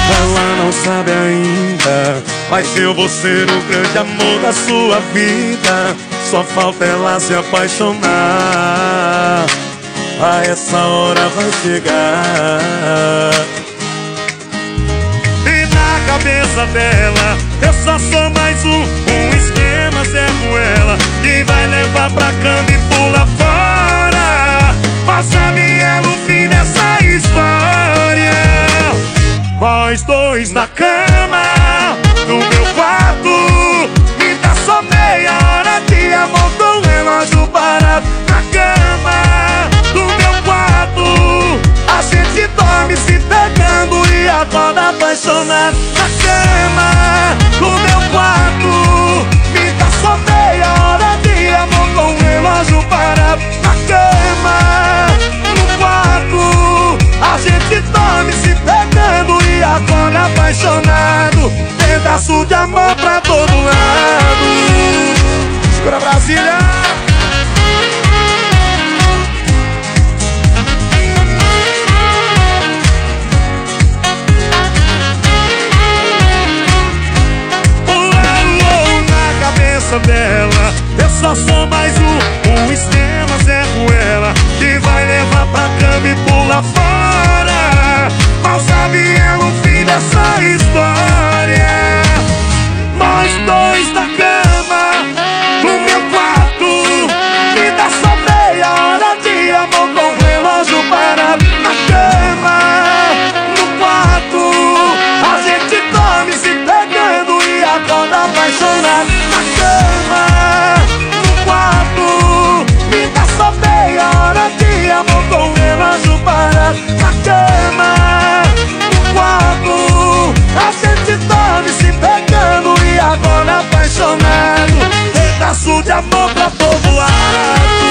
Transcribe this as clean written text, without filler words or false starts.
Ela não sabe ainda, mas eu vou ser o grande amor da sua vida. Só falta ela se apaixonar. A essa hora vai chegar. E na cabeça dela eu só sou mais um esquema, servo ela que vai levar pra cama e pula fora. Mas sabe ela o fim dessa história? Nós dois na cama, no meu quarto, me dá só meia hora de amor com o relógio parado. Na cama, no meu quarto, a gente dorme se pegando e acorda apaixonado. Na cama, no meu quarto, me dá só meia hora de amor com o relógio parado. Na cama, no quarto, a gente dorme se pegando e acorda apaixonado. Pedaço de amor pra todo lado. Segura Brasília! Na cabeça dela eu só sou mais um esquema, servo ela que vai levar pra cama e pula fora. Mal sabe ela o fim dessa história. Nós dois na cama, no meu quarto, me dá só meia hora de amor com o relógio parado. Na cama, no quarto, a gente dorme se pegando e acorda apaixonado. Na cama, no quarto, me dá só meia hora de amor com o relógio parado. Na cama, no quarto, a gente dorme se pegando e agora apaixonado. Pedaço de amor pra todo lado.